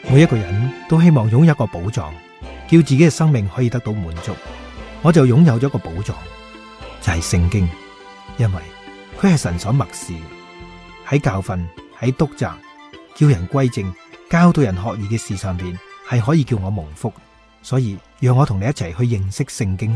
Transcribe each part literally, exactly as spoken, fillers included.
每一個人都希望擁有一個寶藏，叫自己嘅生命可以得到滿足。我就擁有咗一個寶藏，就係聖經，因為佢係神所默示，喺教訓、喺督責、叫人歸正、教導人學義嘅事上邊，係可以叫我蒙福。所以讓我同你一齊去認識聖經。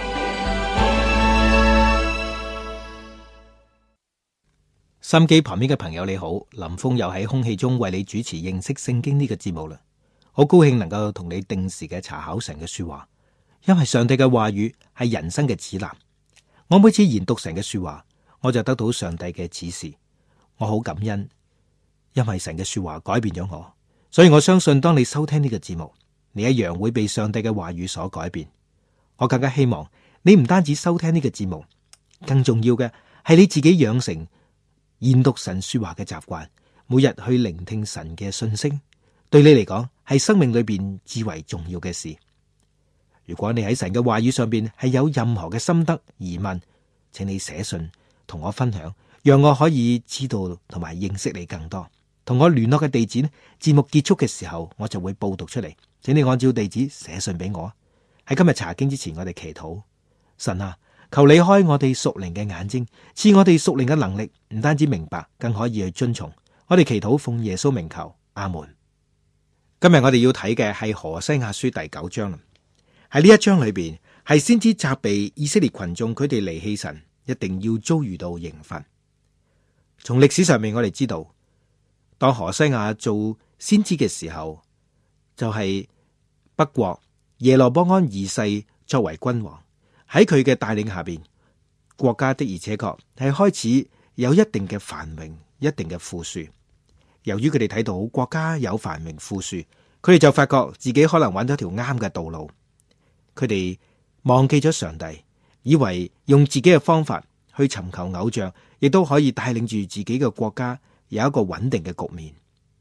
心機旁邊嘅朋友你好，林峰又喺空氣中為你主持認識聖經呢個節目啦。好高興能夠同你定時嘅查考神嘅說話，因為上帝嘅話語係人生嘅指南。我每次研讀神嘅說話，我就得到上帝嘅指示，我好感恩，因為神嘅說話改變咗我。所以我相信當你收聽呢個節目，你一樣會被上帝嘅話語所改變。我更加希望你唔單止收聽呢個節目，更重要嘅係你自己養成研讀神說話嘅習慣，每日去聆聽神嘅訊息，對你嚟講係生命裏邊至為重要嘅事。如果你喺神嘅話語上邊係有任何嘅心得疑問，請你寫信同我分享，讓我可以知道同埋認識你更多。同我聯絡嘅地址呢，節目結束嘅時候我就會報讀出嚟，請你按照地址寫信俾我。喺今日查經之前，我哋祈禱。神啊，求你開我哋屬靈嘅眼睛，賜我哋屬靈嘅能力，唔單止明白，更可以去遵從。我哋祈禱奉耶穌名求，阿門。今日我哋要睇嘅係何西阿書第九章啦。喺呢一章裏邊，係先知責備以色列群眾，佢哋離棄神，一定要遭遇到刑罰。從歷史上面我哋知道，當何西阿做先知嘅時候，就係、是、北國耶羅波安二世作為君王，喺佢嘅帶領下邊，國家的而且確係開始有一定嘅繁榮，一定嘅富庶。由於佢哋睇到國家有繁榮富庶，佢哋就發覺自己可能揾到條啱嘅道路。佢哋忘記咗上帝，以為用自己嘅方法去尋求偶像，亦都可以帶領住自己嘅國家有一個穩定嘅局面。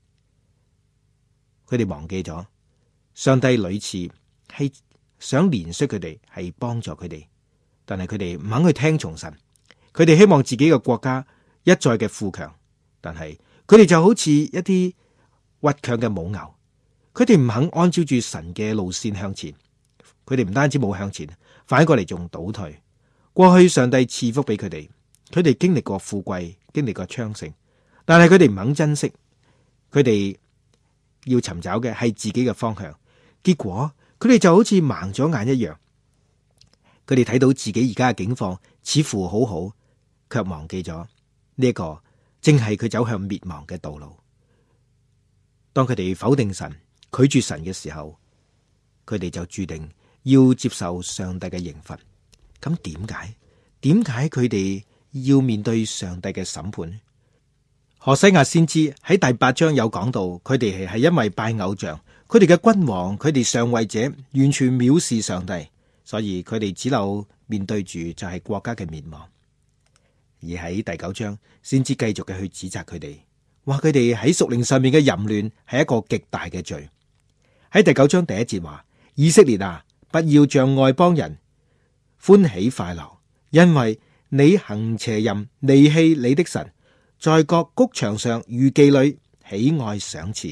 佢哋忘記咗上帝屢次係想憐恤佢哋，係幫助佢哋，但係佢哋唔肯去聽從神。佢哋希望自己嘅國家一再嘅富強，但係佢哋就好似一啲倔強嘅母牛，佢哋唔肯按照住神嘅路線向前。佢哋唔單止冇向前，反過嚟仲倒退。過去上帝賜福俾佢哋，佢哋經歷過富貴，經歷過昌盛，但係佢哋唔肯珍惜。佢哋要尋找嘅係自己嘅方向，結果佢哋就好似盲咗眼一樣。佢哋睇到自己而家嘅境況似乎好好，卻忘記咗呢一個正係佢走向滅亡嘅道路。當佢哋否定神、拒絕神嘅時候，佢哋就注定要接受上帝嘅刑罰。咁點解？點解佢哋要面對上帝嘅審判？何西阿先知喺第八章有講到，佢哋係因為拜偶像，佢哋嘅君王、佢哋上位者完全藐視上帝，所以佢哋只有面對住就係國家嘅滅亡。而喺第九章，先知繼續嘅去指責佢哋，話佢哋喺屬靈上面嘅淫亂係一個極大嘅罪。喺第九章第一節話：以色列啊，不要像外邦人歡喜快樂，因為你行邪淫，離棄你的神，在各谷場上如妓女，喜愛賞賜。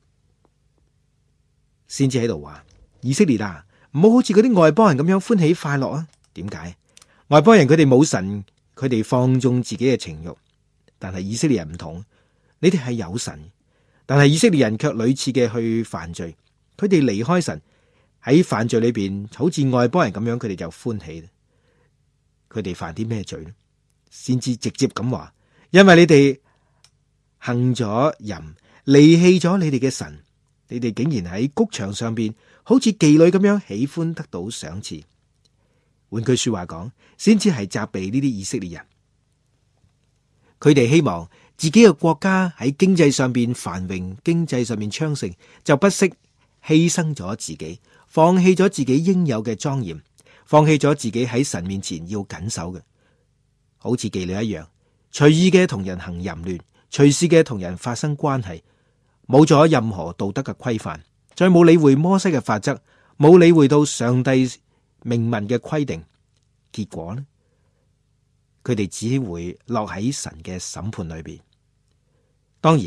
先知喺度話：以色列啊，唔好好似嗰啲外邦人咁樣歡喜快樂啊！點解？外邦人佢哋冇神，佢哋放縱自己嘅情慾，但係以色列人唔同，你哋係有神，但係以色列人卻屢次嘅去犯罪，佢哋離開神。喺犯罪裏邊，好似外邦人咁樣，佢哋就歡喜。佢哋犯啲咩罪呢？先至直接咁話，因為你哋行咗淫，離棄咗你哋嘅神，你哋竟然喺谷場上邊，好似妓女咁樣喜歡得到賞賜。換句說話講，先至係責備呢啲以色列人。佢哋希望自己嘅國家喺經濟上邊繁榮，經濟上面昌盛，就不惜犧牲咗自己。放棄咗自己應有嘅莊嚴，放棄咗自己喺神面前要謹守嘅，好似妓女一樣，隨意嘅同人行淫亂，隨時嘅同人發生關係，冇咗任何道德嘅規範，再冇理會摩西嘅法則，冇理會到上帝明文嘅規定，結果呢，佢哋只會落喺神嘅審判裏邊。當然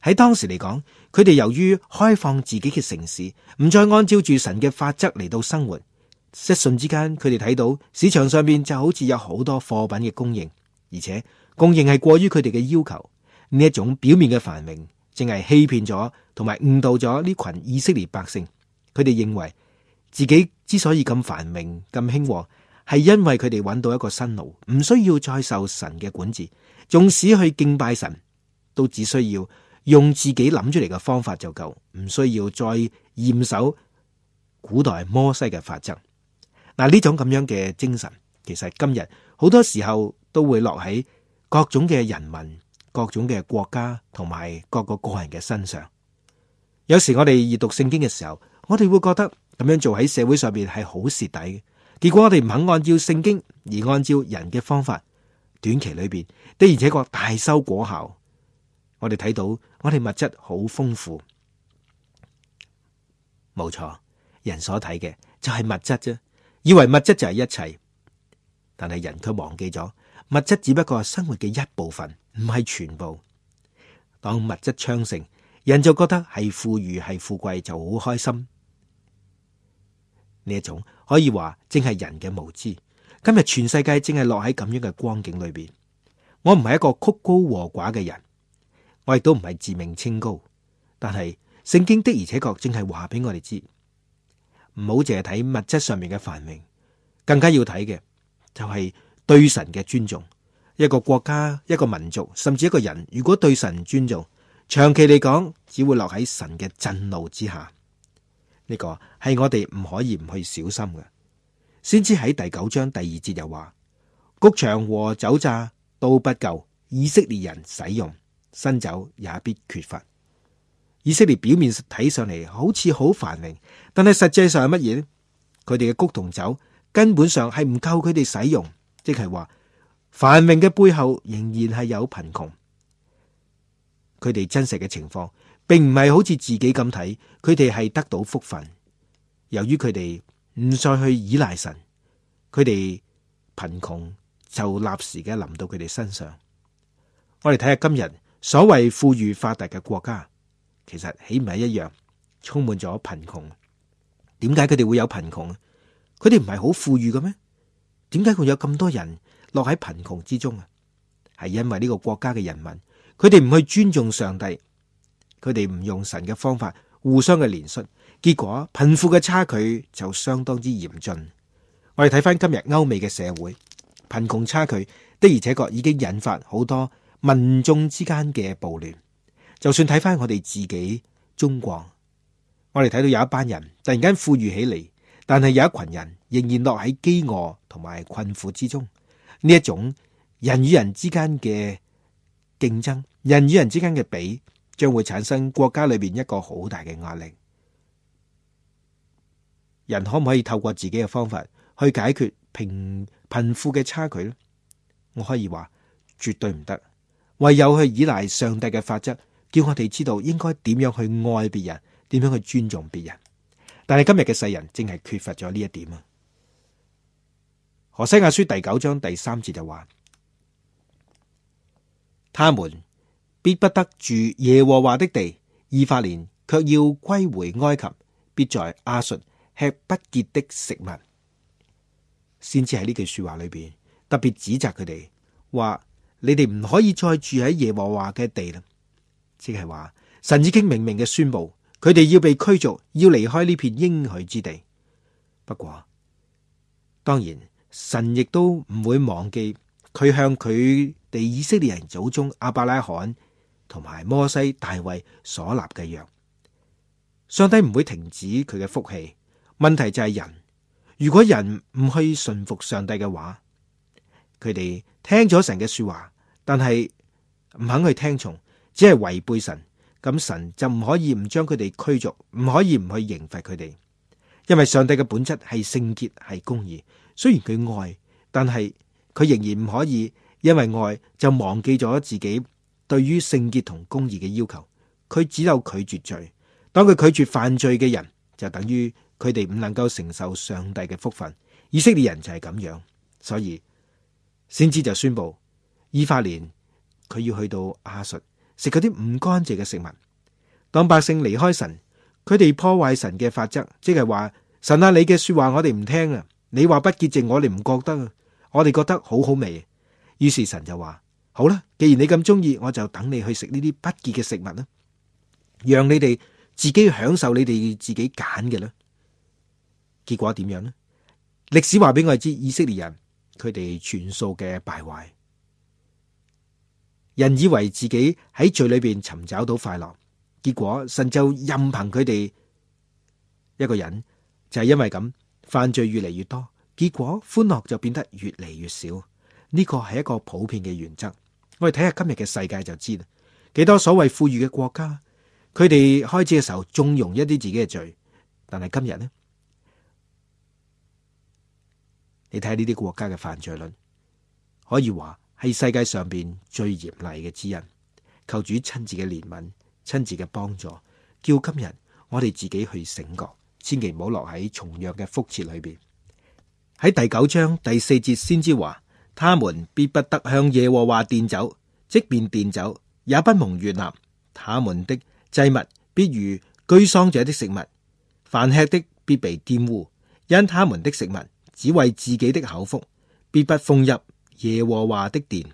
喺當時嚟講，佢哋由於開放自己嘅城市，唔再按照住神嘅法則嚟到生活，一瞬之間，佢哋睇到市場上面就好似有好多貨品嘅供應，而且供應係過於佢哋嘅要求。呢一種表面嘅繁榮，淨係欺騙咗同埋誤導咗呢群以色列百姓。佢哋認為自己之所以咁繁榮咁興旺，係因為佢哋揾到一個新路，唔需要再受神嘅管治，縱使去敬拜神，都只需要用自己諗出嚟嘅方法就夠，唔需要再嚴守古代摩西嘅法則。嗱，呢種咁樣嘅精神，其實今日好多時候都會落喺各種嘅人民、各種嘅國家同埋各個個人嘅身上。有時我哋閱讀聖經嘅時候，我哋會覺得咁樣做喺社會上邊係好蝕底嘅。結果我哋唔肯按照聖經，而按照人嘅方法，短期裏邊的而且確大收果效。我哋睇到我哋物質好豐富，冇錯，人所睇嘅就係物質啫。以為物質就係一切，但係人卻忘記咗物質只不過係生活嘅一部分，唔係全部。當物質昌盛，人就覺得係富裕係富貴就好開心。呢一種可以話正係人嘅無知。今日全世界正係落喺咁樣嘅光景裏邊。我唔係一個曲高和寡嘅人，我亦都唔係自命清高，但係聖經的而且確正係話俾我哋知。唔好淨係睇物質上面嘅繁榮，更加要睇嘅就係對神嘅尊重。一個國家、一個民族，甚至一個人，如果對神唔尊重，長期嚟講，只會落喺神嘅震怒之下。呢個係我哋唔可以唔去小心嘅。先知喺第九章第二節又話：穀場和酒榨都不夠以色列人使用，新酒也必缺乏。以色列表面睇上嚟好似好繁榮，但係實際上係乜嘢呢？佢哋嘅穀同酒根本上係唔夠佢哋使用，即係話繁榮嘅背後仍然係有貧窮。佢哋真實嘅情況並唔係好似自己咁睇，佢哋係得到福分。由於佢哋唔再去依賴神，佢哋貧窮就立時嘅臨到佢哋身上。我哋睇下今日所謂富裕發達嘅國家，其實豈唔係一樣充滿咗貧窮？點解佢哋會有貧窮？佢哋唔係好富裕嘅咩？點解會有咁多人落喺貧窮之中啊？係因為呢個國家嘅人民，佢哋唔去尊重上帝，佢哋唔用神嘅方法互相嘅憐恤，結果貧富嘅差距就相當之嚴峻。我哋睇翻今日歐美嘅社會，貧窮差距的而且確已經引發好多民眾之間嘅暴亂。就算睇翻我哋自己中國，我哋睇到有一班人突然間富裕起嚟，但係有一群人仍然落喺飢餓同埋困苦之中。呢一種人與人之間嘅競爭，人與人之間嘅比，將會產生國家裏邊一個好大嘅壓力。人可唔可以透過自己嘅方法去解決貧貧富嘅差距呢？我可以話絕對唔得，唯有去依賴上帝嘅法則，叫我哋知道應該點樣去愛別人，點樣去尊重別人。但係今日嘅世人正係缺乏咗呢一點啊。何西阿書第九章第三節就話：他們必不得住耶和華的地，以法蓮卻要歸回埃及，必在亞述吃不潔的食物。先知喺呢句說話裏邊特別指責佢哋，話你哋唔可以再住喺耶和華嘅地啦。即係話神已經明明嘅宣布，佢哋要被驅逐，要離開呢片應許之地。不過當然神亦都唔會忘記佢向佢哋以色列人祖宗亞伯拉罕同埋摩西大衛所立嘅約。上帝唔會停止佢嘅福氣。問題就係人，如果人唔去順服上帝嘅話，佢哋聽咗神嘅說話，但係唔肯去聽從，只係違背神，咁神就唔可以唔將佢哋驅逐，唔可以唔去刑罰佢哋。因為上帝嘅本質係聖潔，係公義。雖然佢愛，但係佢仍然唔可以因為愛就忘記咗自己對於聖潔同公義嘅要求。佢只有拒絕罪，當佢拒絕犯罪嘅人，就等於佢哋唔能夠承受上帝嘅福分。以色列人就係咁樣，所以先知就宣布以法蓮佢要去到亞述食嗰啲唔乾淨嘅食物。 當百姓離開神，佢哋破壞神嘅法則，即係話神啊，你嘅說話我哋唔聽啊，你話不潔淨我哋唔覺得啊，我哋覺得好好味。於是神就話：好啦，既然你咁中意，我就等你去食呢啲不潔嘅食物啦，讓你哋自己享受你哋自己揀嘅啦。結果點樣呢？歷史話俾我哋知，以色列人佢哋全數嘅敗壞。人以為自己喺罪裏邊尋找到快樂，結果神就任憑佢哋。一個人就係因為咁犯罪越嚟越多，結果歡樂就變得越嚟越少。呢個係一個普遍嘅原則。我哋睇下今日嘅世界就知啦。幾多所謂富裕嘅國家，佢哋開始嘅時候縱容一啲自己嘅罪，但係今日呢？你睇下呢啲國家嘅犯罪率，可以話係世界上邊最嚴厲嘅之一。求主親自嘅憐憫、親自嘅幫助，叫今日我哋自己去醒覺，千祈唔好落喺重樣嘅覆轍裏邊。喺第九章第四節先知話：他們必不得向耶和華奠酒，即便奠酒，也不蒙悅納。他們的祭物必如居喪者的食物，凡吃的必被玷污，因他們的食物只為自己的口腹，必不奉入耶和華的殿。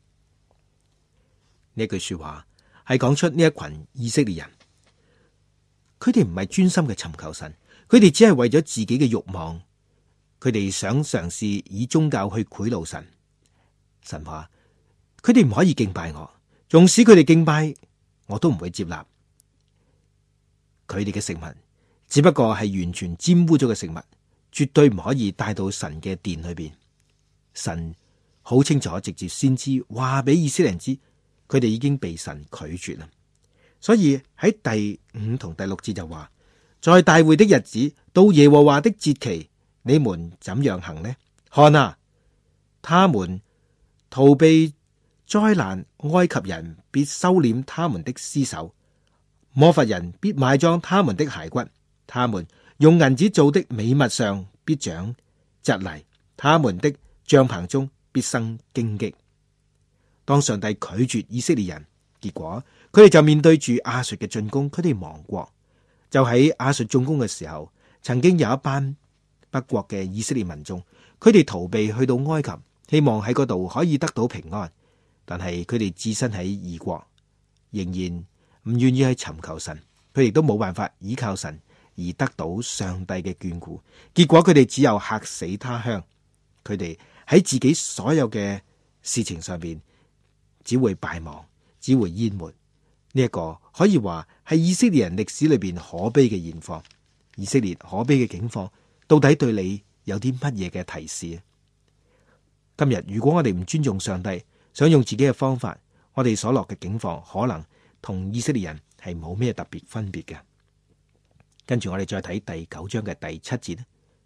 呢句說話係講出呢一群以色列人，佢哋唔係專心嘅尋求神，佢哋只係為咗自己嘅慾望，佢哋想嘗試以宗教去賄賂神。神話佢哋唔可以敬拜我，縱使佢哋敬拜，我都唔會接納。佢哋嘅食物只不過係完全沾污咗嘅食物，絕對唔可以帶到神嘅殿裏邊。神好清楚直接先知話俾以色列人知，佢哋已經被神拒絕啦。所以喺第五同第六節就話：在大會的日子，到耶和華的節期，你們怎樣行呢？看啊，他們逃避災難，埃及人必收斂他們的屍首，摩弗人必埋葬他們的骸骨，他們用銀子做的美物上必長蒺藜，他們的帳棚中必生荊棘。當上帝拒絕以色列人，結果佢哋就面對住亞述嘅進攻，佢哋亡國。就喺亞述進攻嘅時候，曾經有一班北國嘅以色列民眾，佢哋逃避去到埃及，希望喺嗰度可以得到平安。但係佢哋置身喺異國，仍然唔願意去尋求神，佢哋都冇辦法依靠神而得到上帝嘅眷顧。結果佢哋只有客死他鄉，佢哋喺自己所有嘅事情上邊只會敗亡，只會淹沒。呢一個可以話係以色列人歷史裏邊可悲嘅現況。以色列可悲嘅境況，到底對你有啲乜嘢嘅提示？今日如果我哋唔尊重上帝，想用自己嘅方法，我哋所落嘅境況可能同以色列人係冇咩特別分別嘅。跟住我哋再睇第九章嘅第七節。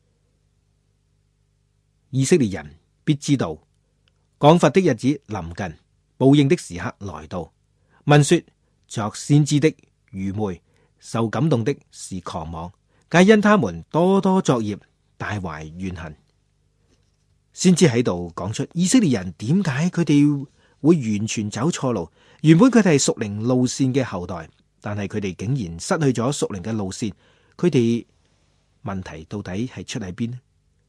以色列人必知道，降罰的日子臨近，報應的時刻來到。問說：作先知的愚昧，受感動的是狂妄，皆因他們多多作孽，大懷怨恨。先知喺度講出以色列人點解佢哋會完全走錯路。原本佢哋係屬靈路線嘅後代，但係佢哋竟然失去咗屬靈嘅路線。佢哋問題到底係出喺邊呢？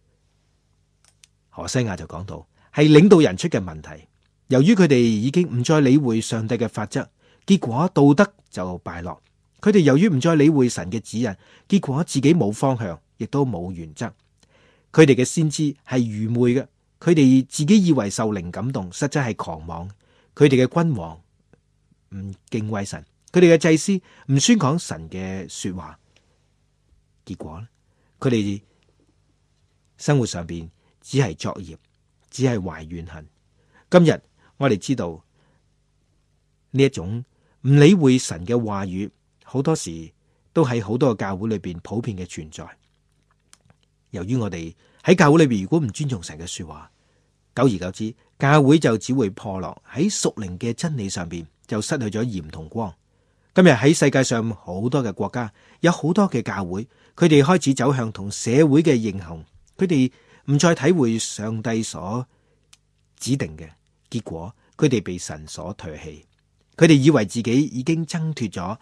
何西亞就講到係領導人出嘅問題。由於佢哋已經唔再理會上帝嘅法則，結果道德就敗落。佢哋由於唔再理會神嘅指引，結果自己冇方向，亦都冇原則。佢哋嘅先知係愚昧嘅，佢哋自己以為受靈感動，實際係狂妄。佢哋嘅君王唔敬畏神，佢哋嘅祭司唔宣講神嘅說話，結果佢哋生活上邊只係作孽，只係懷怨恨。今日我哋知道呢一種唔理會神嘅話語，好多時都喺好多個教會裏邊普遍嘅存在。由於我哋喺教會裏邊如果唔尊重神嘅說話，久而久之，教會就只會破落，喺屬靈嘅真理上邊就失去咗鹽同光。今日喺世界上好多嘅國家，有好多嘅教會，佢哋開始走向同社會嘅認同，佢哋唔再體會上帝所指定嘅，結果佢哋被神所唾棄。佢哋以為自己已經掙脫咗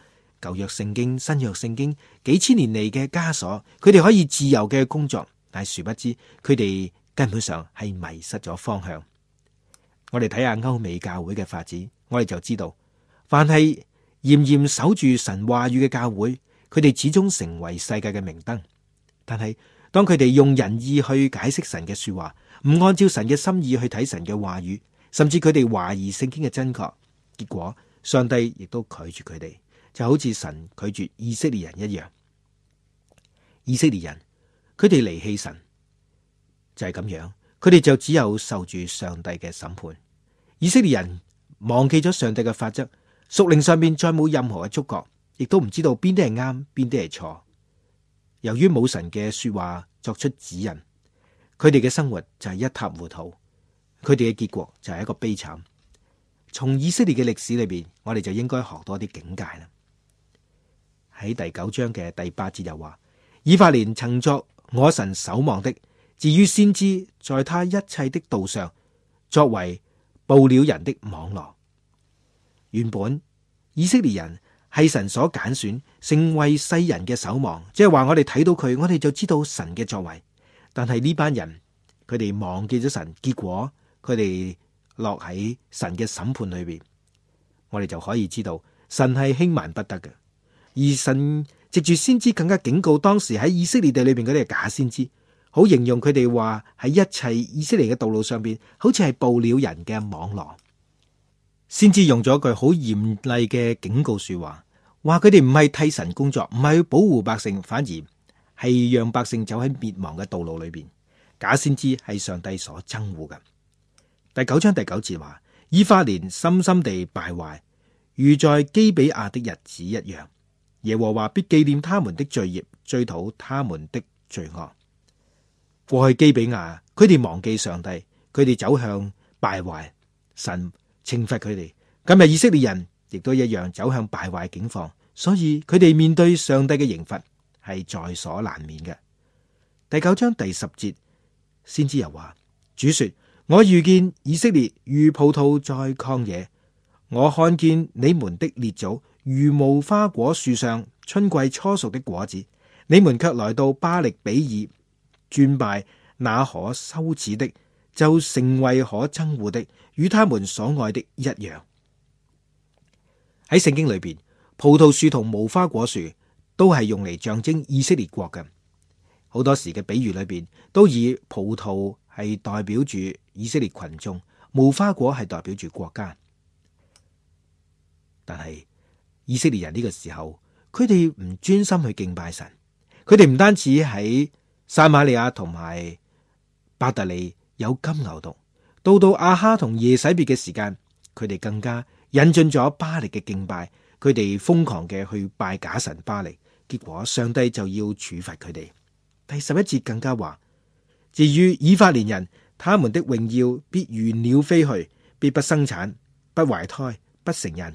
舊約聖經、新約聖經幾千年嚟嘅枷鎖，佢哋可以自由嘅工作，但係殊不知佢哋根本上係迷失咗方向。我哋睇下歐美教會嘅發展，我哋就知道，凡係嚴嚴守住神話語嘅教會，佢哋始終成為世界嘅明燈。但係當佢哋用人意去解釋神嘅說話，唔按照神嘅心意去睇神嘅話語，甚至佢哋懷疑聖經嘅真確，結果上帝亦都拒絕佢哋，就好似神拒絕以色列人一樣。以色列人佢哋離棄神，就係咁樣，佢哋就只有受住上帝嘅審判。以色列人忘記咗上帝嘅法則，屬靈上面再冇任何嘅觸覺，亦都唔知道邊啲係啱，邊啲係錯。由於冇神嘅說話作出指引，佢哋嘅生活就係一塌糊塗，佢哋嘅結局就係一個悲慘。從以色列嘅歷史裏邊，我哋就應該學多啲警戒啦。喺第九章嘅第八節又話：以法蓮曾作我神守望的，至於先知，在他一切的道上，作為捕鳥人的網羅。原本以色列人係神所揀選，成為世人嘅守望，即係話我哋睇到佢，我哋就知道神嘅作為。但係呢班人，佢哋忘記咗神，結果佢哋落喺神嘅審判裏邊。我哋就可以知道神係輕慢不得嘅，而神藉住先知更加警告當時喺以色列地裏邊嗰啲係假先知，好形容佢哋話喺一切以色列嘅道路上邊，好似係捕鳥人嘅網羅。先知用咗句好嚴厲嘅警告說話，話佢哋唔係替神工作，唔係去保護百姓，反而係讓百姓走喺滅亡嘅道路裏邊。假先知係上帝所憎惡嘅。第九章第九節話：以法蓮深深地敗壞，如在基比亞的日子一樣。耶和華必紀念他們的罪孽，追討他們的罪惡。過去基比亞，佢哋忘記上帝，佢哋走向敗壞，神懲罰佢哋。今日以色列人亦都一樣走向敗壞境況，所以佢哋面對上帝嘅刑罰係在所難免嘅。第九章第十節，先知又話：主說，我遇見以色列如葡萄在曠野，我看見你們的列祖如無花果樹上春季初熟的果子，你們卻來到巴力比爾轉拜那可羞恥的，就成為可憎惡的，與他們所愛的一樣。喺聖經裏邊，葡萄樹同無花果樹都係用嚟象徵以色列國嘅。好多時嘅比喻裏邊，都以葡萄係代表住以色列群眾，無花果係代表住國家。但係以色列人呢個時候，佢哋唔專心去敬拜神，佢哋唔單止喺撒瑪利亞同埋伯特利有金牛犢，到到亞哈同耶洗別嘅時間，佢哋更加引進咗巴力嘅敬拜，佢哋瘋狂嘅去拜假神巴力，結果上帝就要處罰佢哋。第十一節更加話：至於以法蓮人，他們的榮耀必如鳥飛去，必不生產，不懷胎，不成人。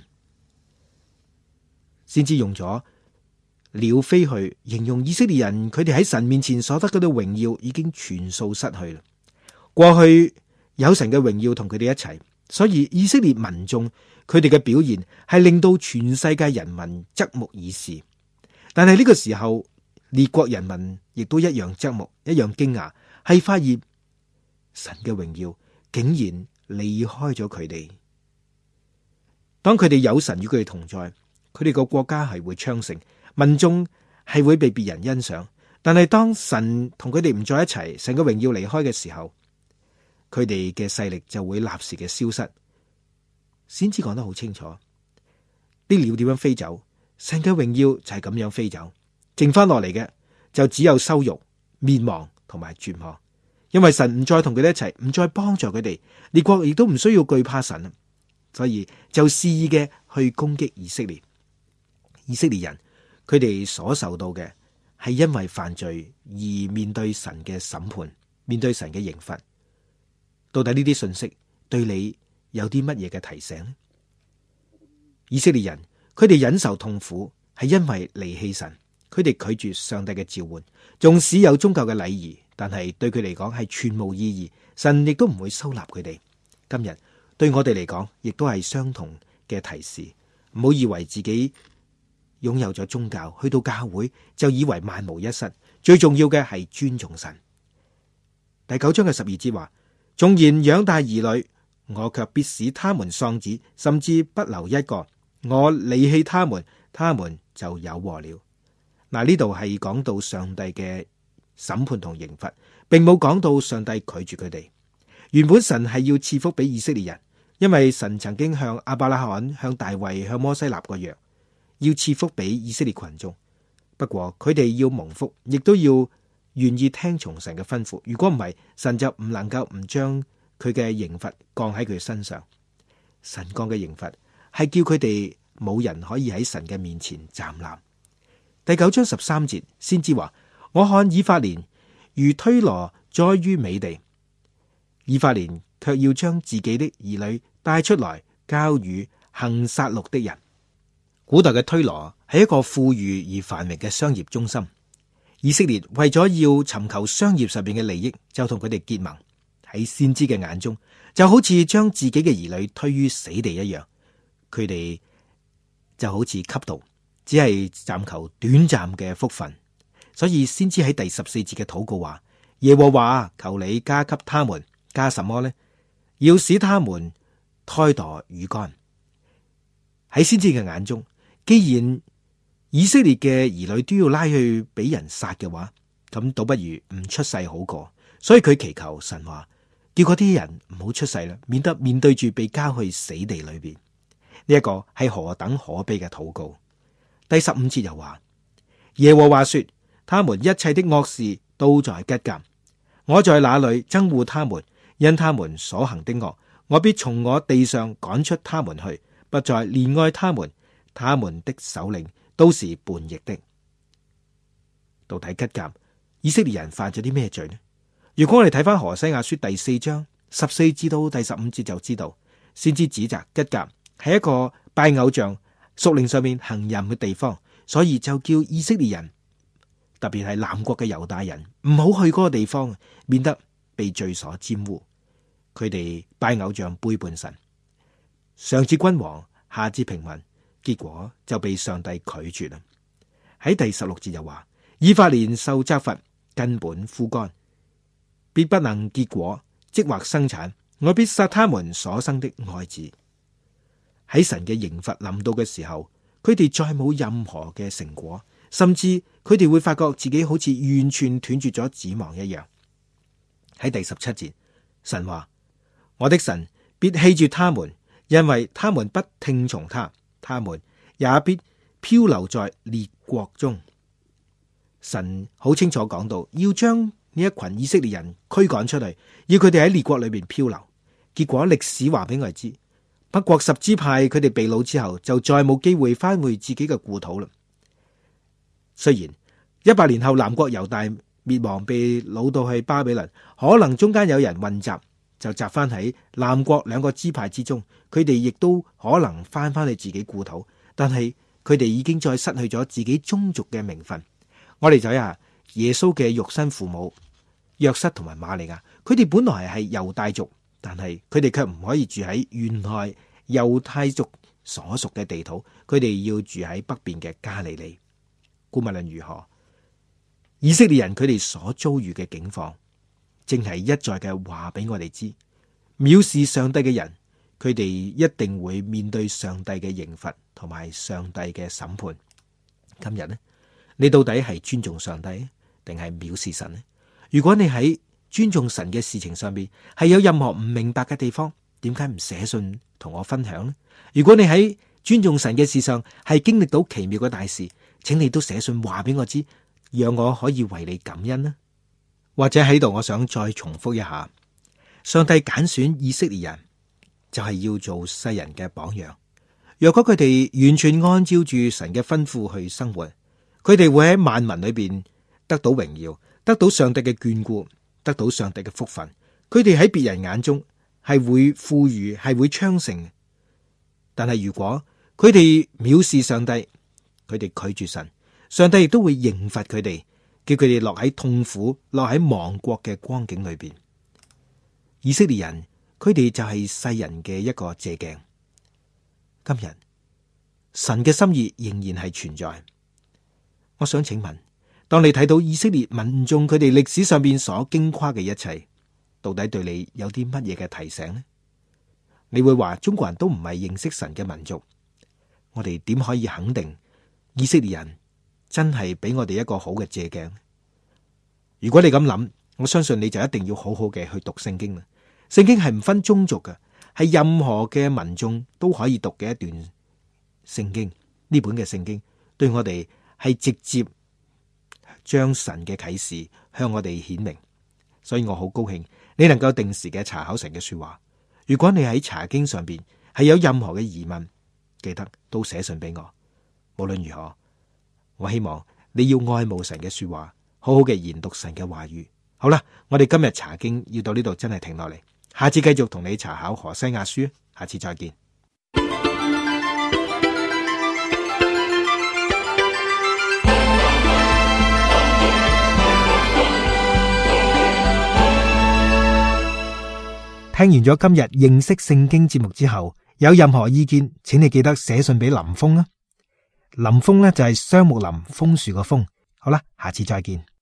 先至用咗鳥飛去形容以色列人，佢哋喺神面前所得嗰啲榮耀已經全數失去啦。過去有神嘅榮耀同佢哋一齊，所以以色列民眾佢哋嘅表現係令到全世界人民側目以視。但係呢個時候，列國人民亦都一樣側目，一樣驚訝，係發現神嘅榮耀竟然離開咗佢哋。當佢哋有神與佢哋同在，佢哋個國家係會昌盛，民眾係會被別人欣賞。但係當神同佢哋唔在一齊，神嘅榮耀離開嘅時候，佢哋嘅勢力就會立時嘅消失。先知講得好清楚，啲鳥點樣飛走，神嘅榮耀就係咁樣飛走，剩翻落嚟嘅就只有羞辱、滅亡同埋絕望。因為神唔再同佢哋一齊，唔再幫助佢哋，列國亦都唔需要懼怕神，所以就肆意嘅去攻擊以色列。以色列人佢哋所受到嘅係因為犯罪而面對神嘅審判，面對神嘅刑罰。到底呢啲信息對你有啲乜嘢嘅提醒呢？以色列人佢哋忍受痛苦係因為離棄神，佢哋拒絕上帝嘅召喚，縱使有宗教嘅禮儀，但係對佢嚟講係全無意義，神亦都唔會收納佢哋。今日對我哋嚟講亦都係相同嘅提示，唔好以為自己擁有咗宗教，去到教會就以為萬無一失。最重要嘅係尊重神。第九章嘅十二節話：縱然養大兒女，我卻必使他們喪子，甚至不留一個。我離棄他們，他們就有禍了。嗱，呢度係講到上帝嘅審判同刑罰，並冇講到上帝拒絕佢哋。原本神係要賜福俾以色列人，因為神曾經向亞伯拉罕、向大衛、向摩西立過約，要賜福俾以色列群眾。不過佢哋要蒙福，亦都要願意聽從神嘅吩咐。如果唔係，神就唔能夠唔將佢嘅刑罰降喺佢身上。神降嘅刑罰係叫佢哋冇人可以喺神嘅面前站立。第九章十三節先知話：我看以法蓮如推羅栽於美地，以法蓮卻要將自己的兒女帶出來交與行殺戮的人。古代嘅推羅係一個富裕而繁榮嘅商業中心。以色列為咗要尋求商業上邊嘅利益，就同佢哋結盟。喺先知嘅眼中，就好似將自己嘅兒女推於死地一樣。佢哋就好似吸毒，只係暫求短暫嘅福分。所以先知喺第十四節嘅禱告話：耶和華，求你加給他們，加什麼呢？要使他們胎墮乳乾。喺先知嘅眼中，既然以色列嘅兒女都要拉去俾人殺嘅話，咁倒不如唔出世好過。所以佢祈求神話，叫嗰啲人唔好出世啦，免得面對住被交去死地裏邊。呢一個係何等可悲嘅禱告。第十五節又話：耶和華說，他們一切的惡事都在吉甲，我在那裏憎惡他們，因他們所行的惡，我必從我地上趕出他們去，不再憐愛他們。他們的首領都是叛逆的。到底吉甲以色列人犯咗啲咩罪呢？如果我哋睇翻何西阿書第四章十四至到第十五節，就知道先知指責吉甲係一個拜偶像、屬靈上面行淫嘅地方，所以就叫以色列人，特別係南國嘅猶大人唔好去嗰個地方，免得被罪所沾污。佢哋拜偶像，背叛神，上至君王，下至平民，結果就被上帝拒絕啦。喺第十六節又話：以法蓮受責罰，根本枯乾，必不能結果，即或生產，我必殺他們所生的愛子。喺神嘅刑罰臨到嘅時候，佢哋再冇任何嘅成果，甚至佢哋會發覺自己好似完全斷絕咗指望一樣。喺第十七節，神話：我的神必棄絕他們，因為他們不聽從他，他們也必漂流在列國中。神好清楚講到，要將呢一群以色列人驅趕出去，要佢哋喺列國裏邊漂流。結果歷史話俾我哋知，北國十支派佢哋被擄之後，就再冇機會翻回自己嘅故土啦。雖然一百年後南國猶大滅亡，被擄到去巴比倫，可能中間有人混雜，就集翻喺南國兩個支派之中，佢哋亦都可能翻翻去自己故土，但係佢哋已經再失去咗自己宗族嘅名分。我哋睇下耶穌嘅肉身父母約瑟同埋瑪利亞，佢哋本來係猶大族，但係佢哋卻唔可以住喺原來猶太族所屬嘅地土，佢哋要住喺北邊嘅加利利。無論如何，以色列人佢哋所遭遇嘅境況，正係一再嘅話俾我哋知，藐視上帝嘅人，佢哋一定會面對上帝嘅刑罰同埋上帝嘅審判。今日呢，你到底係尊重上帝定係藐視神呢？如果你喺尊重神嘅事情上面係有任何唔明白嘅地方，點解唔寫信同我分享呢？如果你喺尊重神嘅事上係經歷到奇妙嘅大事，請你都寫信話俾我知，讓我可以為你感恩呢。或者喺度，我想再重複一下，上帝揀選以色列人就係要做世人嘅榜樣。若果佢哋完全按照住神嘅吩咐去生活，佢哋會喺萬民裏邊得到榮耀，得到上帝嘅眷顧，得到上帝嘅福分。佢哋喺別人眼中係會富裕，係會昌盛。但係如果佢哋藐視上帝，佢哋拒絕神，上帝亦都會刑罰佢哋，叫佢哋落喺痛苦、落喺亡國嘅光景裏邊。以色列人，佢哋就係世人嘅一個借鏡。今日神嘅心意仍然係存在。我想請問，當你睇到以色列民眾佢哋歷史上邊所矜誇嘅一切，到底對你有啲乜嘢嘅提醒呢？你會話中國人都唔係認識神嘅民族，我哋點可以肯定以色列人真係俾我哋一個好嘅借鏡？如果你咁諗，我相信你就一定要好好嘅去讀聖經啦。聖經係唔分宗族嘅，係任何嘅民眾都可以讀嘅一段聖經。呢本嘅聖經對我哋係直接將神嘅啟示向我哋顯明，所以我好高興你能夠定時嘅查考神嘅說話。如果你喺查經上邊係有任何嘅疑問，記得都寫信俾我。無論如何，我希望你要愛慕神嘅說話，好好嘅研讀神嘅話語。好啦，我哋今日查經要到呢度真係停落嚟，下次繼續同你查考何西阿書，下次再見。聽完咗今日認識聖經節目之後，有任何意見，請你記得寫信俾林峰啊。林峰呢就係雙木林楓樹個楓。好啦，下次再見。